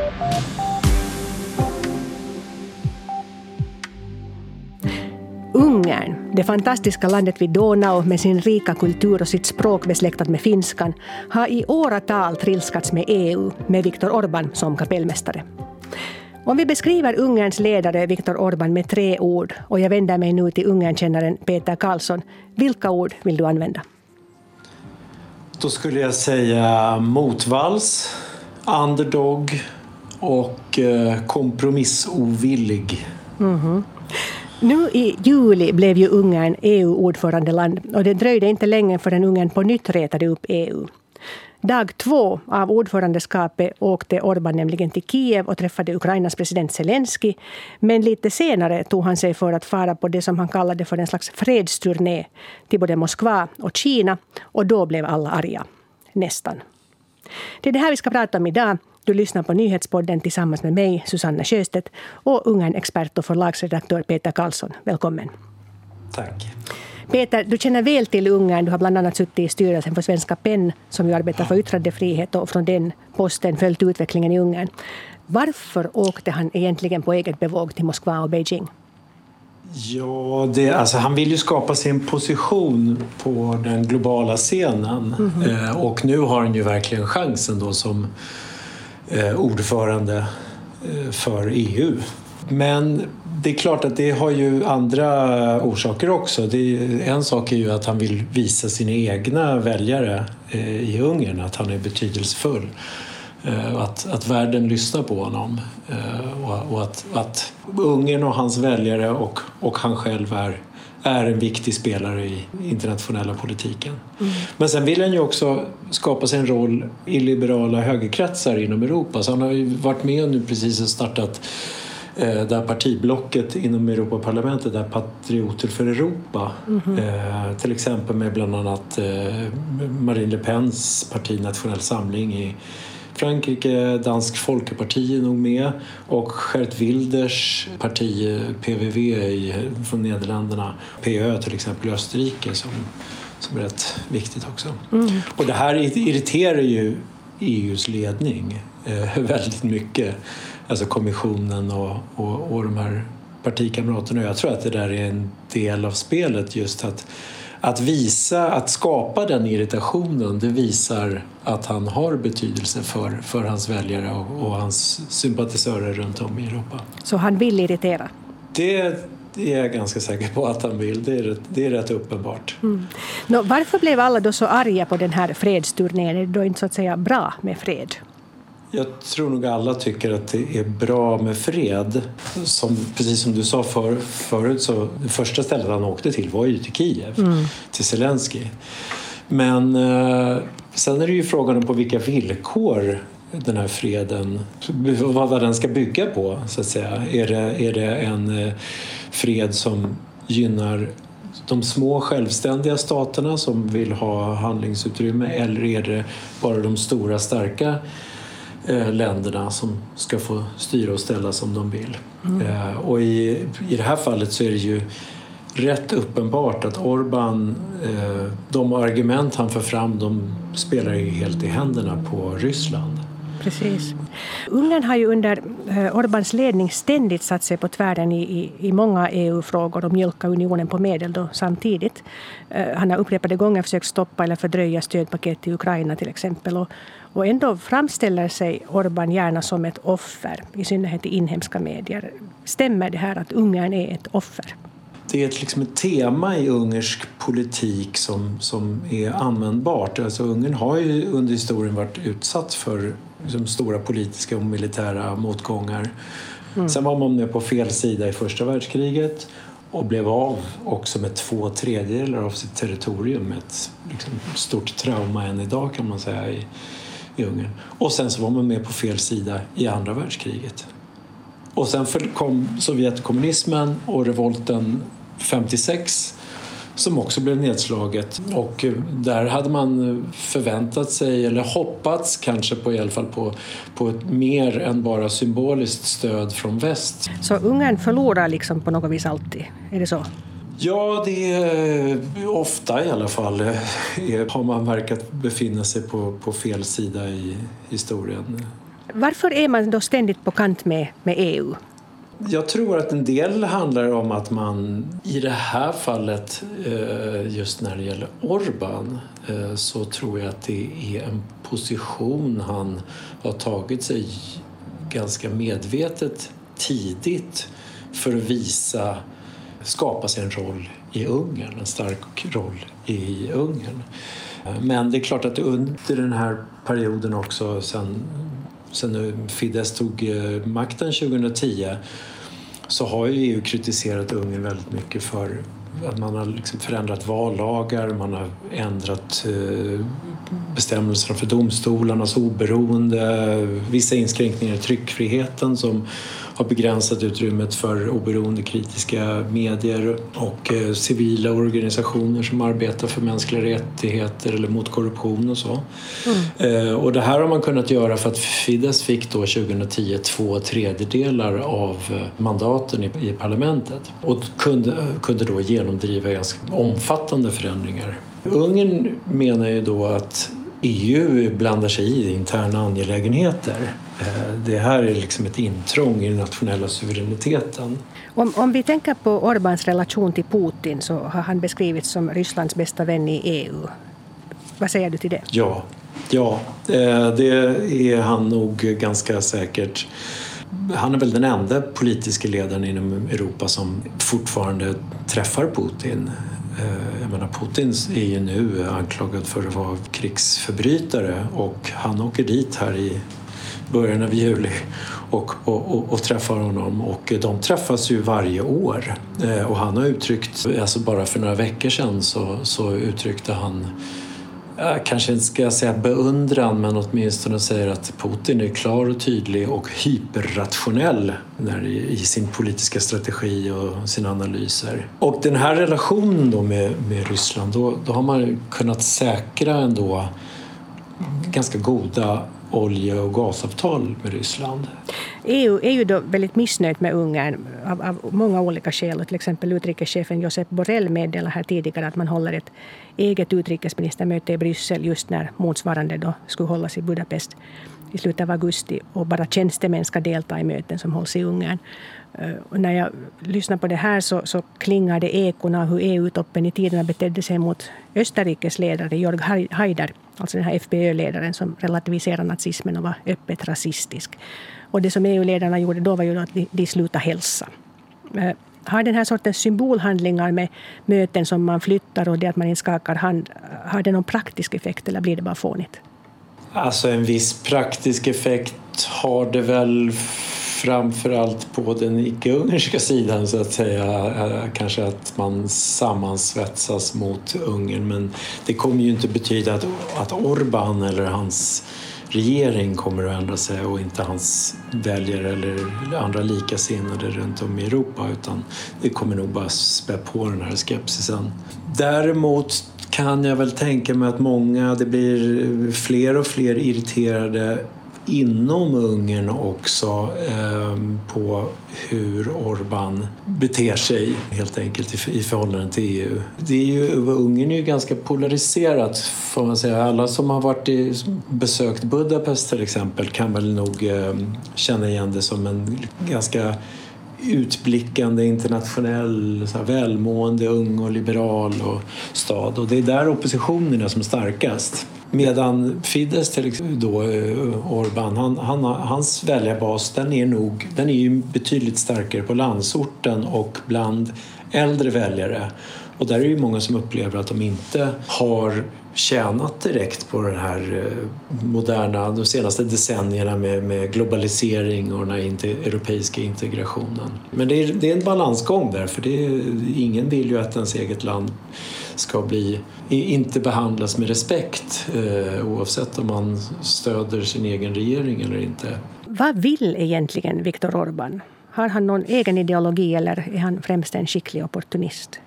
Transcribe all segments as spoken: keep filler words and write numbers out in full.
Ungern, det fantastiska landet vid Donau med sin rika kultur och sitt språk besläktat med finskan, har i åratal trilskats med E U med Viktor Orbán som kapellmästare. Om vi beskriver Ungerns ledare Viktor Orbán med tre ord, och jag vänder mig nu till Ungernkännaren Peter Karlsson, vilka ord vill du använda? Då skulle jag säga motvalls, underdog och eh, kompromissovillig. Mm-hmm. Nu i juli blev ju Ungern E U-ordförandeland och det dröjde inte länge förrän Ungern på nytt retade upp E U. Dag två av ordförandeskapet åkte Orbán nämligen till Kiev och träffade Ukrainas president Zelensky. Men lite senare tog han sig för att fara på det som han kallade för en slags fredsturné till både Moskva och Kina. Och då blev alla arga. Nästan. Det är det här vi ska prata om idag. Du lyssnar på Nyhetspodden tillsammans med mig, Susanna Sjöstedt, och Ungern-expert och förlagsredaktör Peter Karlsson. Välkommen. Tack. Peter, du känner väl till Ungern. Du har bland annat suttit i styrelsen för Svenska Penn som ju arbetar för yttrandefrihet och från den posten följt utvecklingen i Ungern. Varför åkte han egentligen på eget bevåg till Moskva och Beijing? Ja, det, alltså, han vill ju skapa sin position på den globala scenen. Mm-hmm. eh, och nu har han ju verkligen chansen då som eh, ordförande eh, för E U. Men det är klart att det har ju andra orsaker också. Det är, en sak är ju att han vill visa sina egna väljare eh, i Ungern att han är betydelsefull. Eh, att, att världen lyssnar på honom. Eh, och och att, att Ungern och hans väljare och, och han själv är, är en viktig spelare i internationella politiken. Mm. Men sen vill han ju också skapa sig en roll i liberala högerkretsar inom Europa. Så han har ju varit med och nu precis startat där partiblocket inom Europaparlamentet är Patrioter för Europa. Mm-hmm. Eh, till exempel med bland annat eh, Marine Le Pens parti Nationell Samling i Frankrike, Dansk Folkeparti är nog med och Geert Wilders parti P V V i, från Nederländerna, P Ö till exempel i Österrike som, som är rätt viktigt också. Mm. Och det här irriterar ju E U:s ledning eh, väldigt mycket. Alltså kommissionen och, och, och de här partikamraterna. Jag tror att det där är en del av spelet just att, att visa, att skapa den irritationen. Det visar att han har betydelse för, för hans väljare och, och hans sympatisörer runt om i Europa. Så han vill irritera? Det, det är jag ganska säker på att han vill. Det är rätt, det är rätt uppenbart. Mm. Nå, varför blev alla då så arga på den här fredsturnén? Är det då inte så att säga bra med fred? Jag tror nog alla tycker att det är bra med fred. Som, precis som du sa för, förut så det första stället han åkte till var ju till Kiev, mm. till Zelensky. Men eh, sen är det ju frågan om på vilka villkor den här freden, vad den ska bygga på så att säga. Är det, är det en eh, fred som gynnar de små självständiga staterna som vill ha handlingsutrymme eller är det bara de stora starka länderna som ska få styra och ställa som de vill. Mm. Eh, och i, i det här fallet så är det ju rätt uppenbart att Orbán, eh, de argument han för fram, de spelar ju helt i händerna på Ryssland. Precis. Ungern har ju under Orbáns ledning ständigt satt sig på tvären i, i, i många E U-frågor och mjölka unionen på medel då samtidigt. Han har upprepade gånger försökt stoppa eller fördröja stödpaket till Ukraina till exempel. Och, och ändå framställer sig Orbán gärna som ett offer, i synnerhet i inhemska medier. Stämmer det här att Ungern är ett offer? Det är ett, liksom ett tema i ungersk politik som, som är användbart. Alltså, Ungern har ju under historien varit utsatt för liksom, stora politiska och militära motgångar. Mm. Sen var man med på fel sida i första världskriget och blev av också med två tredjedelar av sitt territorium. Ett liksom, stort trauma än idag kan man säga i, i Ungern. Och sen så var man med på fel sida i andra världskriget. Och sen kom Sovjetkommunismen och revolten femtiosex som också blev nedslaget. Och där hade man förväntat sig, eller hoppats kanske på i alla fall på, på ett mer än bara symboliskt stöd från väst. Så Ungern förlorar liksom på något vis alltid, är det så? Ja, det är ofta i alla fall har man verkat befinna sig på, på fel sida i historien. Varför är man då ständigt på kant med, med E U? Jag tror att en del handlar om att man i det här fallet, just när det gäller Orbán, så tror jag att det är en position han har tagit sig ganska medvetet tidigt för att visa, skapa sig en roll i Ungern, en stark roll i Ungern. Men det är klart att under den här perioden också, sen, sen Fidesz tog makten tjugohundratio, så har ju E U kritiserat Ungern väldigt mycket för att man har liksom förändrat vallagar, man har ändrat bestämmelserna för domstolarnas oberoende, vissa inskränkningar i tryckfriheten som har begränsat utrymmet för oberoende kritiska medier och eh, civila organisationer som arbetar för mänskliga rättigheter eller mot korruption och så. Mm. Eh, och det här har man kunnat göra för att Fidesz fick då tjugohundratio två tredjedelar av mandaten i, i parlamentet och kunde, kunde då genomdriva ganska omfattande förändringar. Ungern menar ju då att E U blandar sig i interna angelägenheter. Det här är liksom ett intrång i den nationella suveräniteten. Om, om vi tänker på Orbáns relation till Putin, så har han beskrivits som Rysslands bästa vän i E U. Vad säger du till det? Ja, ja det är han nog ganska säkert. Han är väl den enda politiska ledaren inom Europa som fortfarande träffar Putin. Jag menar, Putin är ju nu anklagad för att vara krigsförbrytare och han åker dit här i början av juli och, och, och, och träffar honom, och de träffas ju varje år. Och han har uttryckt, alltså bara för några veckor sedan så, så uttryckte han, jag kanske inte ska säga beundran, men åtminstone säger att Putin är klar och tydlig och hyperrationell när, i sin politiska strategi och sina analyser. Och den här relationen då med, med Ryssland, då, då har man kunnat säkra ändå ganska goda olje- och gasavtal med Ryssland. E U är ju då väldigt missnöjd med Ungern av, av många olika skäl. Till exempel utrikeschefen Josep Borrell meddelade här tidigare att man håller ett eget utrikesministermöte i Bryssel just när motsvarande då skulle hållas i Budapest i slutet av augusti, och bara tjänstemän ska delta i möten som hålls i Ungern. Och när jag lyssnar på det här så, så klingar det ekorna hur E U-toppen i tiderna betedde sig mot Österrikes ledare Jörg Haider, alltså den här F P Ö-ledaren som relativiserar nazismen och var öppet rasistisk. Och det som E U-ledarna gjorde då var ju att de, de slutade hälsa. Har den här sortens symbolhandlingar med möten som man flyttar och det att man inte skakar hand, har det någon praktisk effekt eller blir det bara fånigt? Alltså en viss praktisk effekt har det väl, framförallt på den icke-ungerska sidan så att säga, kanske att man sammansvetsas mot Ungern, men det kommer ju inte betyda att, att Orbán eller hans regering kommer att ändra sig och inte hans väljare eller andra likasinnade runt om i Europa, utan det kommer nog bara spä på den här skepsisen. Däremot kan jag väl tänka mig att många, det blir fler och fler irriterade inom Ungern också eh, på hur Orbán beter sig helt enkelt i, i förhållande till E U. Det är ju, Ungern är ju ganska polariserat, får man säga. Alla som har varit i, besökt Budapest till exempel kan väl nog eh, känna igen det som en ganska utblickande internationell, så här, välmående, ung och liberal och stad. Och det är där oppositionen är som starkast. Medan Fidesz, till exempel då, Orbán, han, han, hans väljarbas, den är nog, den är ju betydligt starkare på landsorten och bland äldre väljare. Och där är det ju många som upplever att de inte har tjänat direkt på den här moderna, de senaste decennierna med, med globalisering och den här inte, europeiska integrationen. Men det är, det är en balansgång där, för det är, ingen vill ju att ens eget land ska bli, inte behandlas med respekt eh, oavsett om man stöder sin egen regering eller inte. Vad vill egentligen Viktor Orbán? Har han någon egen ideologi eller är han främst en skicklig opportunist?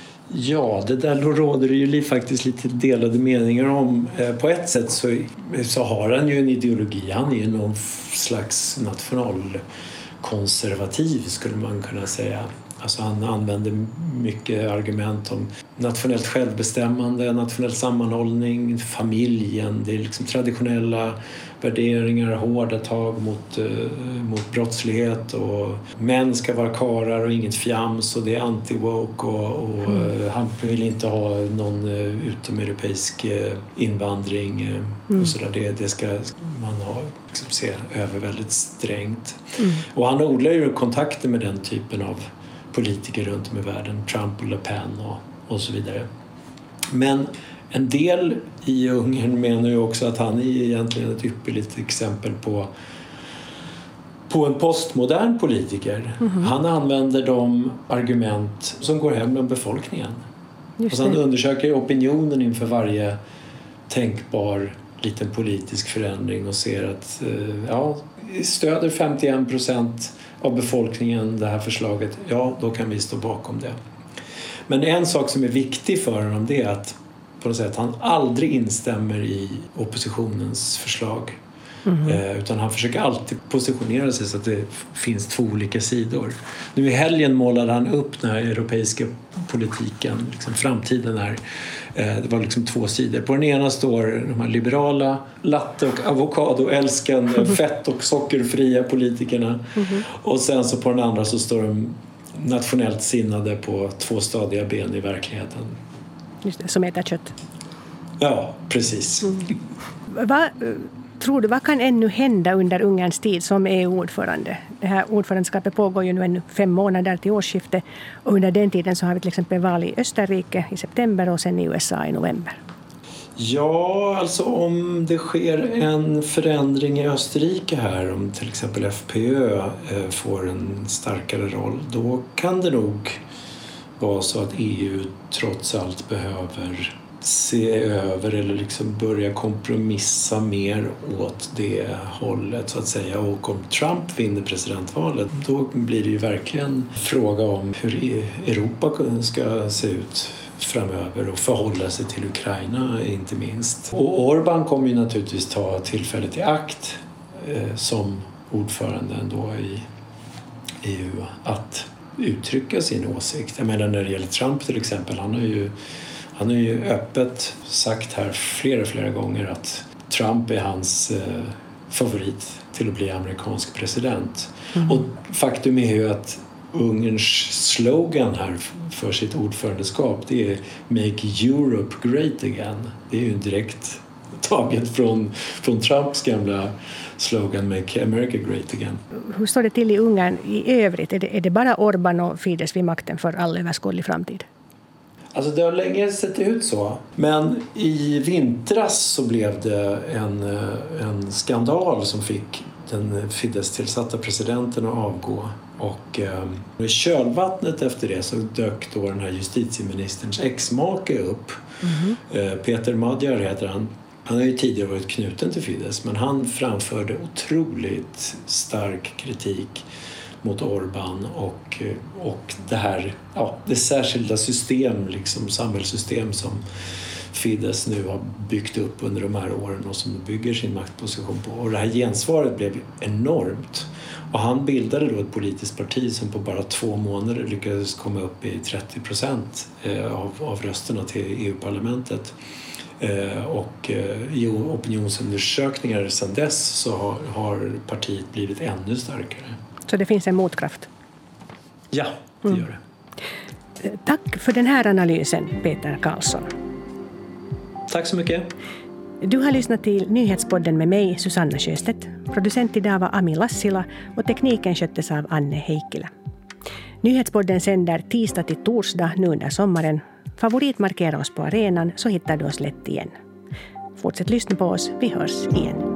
Ja, det där råder det ju faktiskt lite delade meningar om. På ett sätt så, så har han ju en ideologi. Han är ju någon slags nationalkonservativ, skulle man kunna säga. Alltså han använder mycket argument om nationellt självbestämmande, nationell sammanhållning, familjen. Det är liksom traditionella värderingar, hårda tag mot, eh, mot brottslighet. Och män ska vara karar och inget fjams, och det är anti-woke. Och, och mm. han vill inte ha någon uh, utomeuropeisk uh, invandring. Uh, mm. och så där. Det, det ska man ha, liksom, se över väldigt strängt. Mm. Och han odlar ju kontakter med den typen av politiker runt om i världen, Trump och Le Pen och, och så vidare. Men en del i Ungern menar ju också att han är egentligen ett ypperligt exempel på, på en postmodern politiker. Mm-hmm. Han använder de argument som går hem med befolkningen. Alltså han undersöker opinionen inför varje tänkbar liten politisk förändring och ser att ja, stöder femtioen procent av befolkningen det här förslaget, ja, då kan vi stå bakom det. Men en sak som är viktig för honom, det är att på något sätt han aldrig instämmer i oppositionens förslag. Mm. Eh, utan han försöker alltid positionera sig så att det finns två olika sidor. Nu i helgen målade han upp den här europeiska politiken, liksom framtiden här. Eh, det var liksom två sidor. På den ena står de här liberala, latte- och avokadoälskande, fett- och sockerfria politikerna. Mm. Och sen så på den andra så står de nationellt sinnade på två stadiga ben i verkligheten. Just det, som äter kött. Ja, precis. Mm. Vad tror du, vad kan ännu hända under Ungerns tid som E U-ordförande? Det här ordförandeskapet pågår ju nu ännu fem månader till årsskiftet. Och under den tiden så har vi till exempel val i Österrike i september och sen i U S A i november. Ja, alltså om det sker en förändring i Österrike här, om till exempel F P Ö får en starkare roll, då kan det nog vara så att E U trots allt behöver se över eller liksom börja kompromissa mer åt det hållet så att säga. Och om Trump vinner presidentvalet, då blir det ju verkligen fråga om hur Europa ska se ut framöver och förhålla sig till Ukraina inte minst. Och Orbán kommer ju naturligtvis ta tillfället i akt eh, som ordförande ändå i E U att uttrycka sin åsikt. Jag menar när det gäller Trump till exempel, han har ju Han har ju öppet sagt här flera, flera gånger att Trump är hans eh, favorit till att bli amerikansk president. Mm. Och faktum är ju att Ungerns slogan här för sitt ordförandeskap, det är Make Europe Great Again. Det är ju direkt taget från, från Trumps gamla slogan Make America Great Again. Hur står det till i Ungern i övrigt? Är det, är det bara Orbán och Fidesz vid makten för all överskådlig framtid? Alltså det har länge sett ut så. Men i vintras så blev det en, en skandal som fick den Fidesz-tillsatta presidenten att avgå. Och eh, i kölvattnet efter det så dök då den här justitieministerns ex-make upp. Mm-hmm. Eh, Peter Magyar heter han. Han har ju tidigare varit knuten till Fidesz, men han framförde otroligt stark kritik mot Orbán och, och det här, ja, det särskilda system, liksom samhällssystem som Fidesz nu har byggt upp under de här åren och som bygger sin maktposition på. Och det här gensvaret blev enormt. Och han bildade då ett politiskt parti som på bara två månader lyckades komma upp i trettio procent av, av rösterna till E U-parlamentet. Och i opinionsundersökningar sedan dess så har, har partiet blivit ännu starkare. Så det finns en motkraft? Ja, det mm. gör det. Tack för den här analysen, Peter Karlsson. Tack så mycket. Du har lyssnat till Nyhetspodden med mig, Susanna Sjöstedt. Producent idag var Ami Lassila och tekniken sköttes av Anne Heikkilä. Nyhetspodden sänder tisdag till torsdag nu under sommaren. Favoritmarkera oss på arenan så hittar du oss lätt igen. Fortsätt lyssna på oss, vi hörs igen.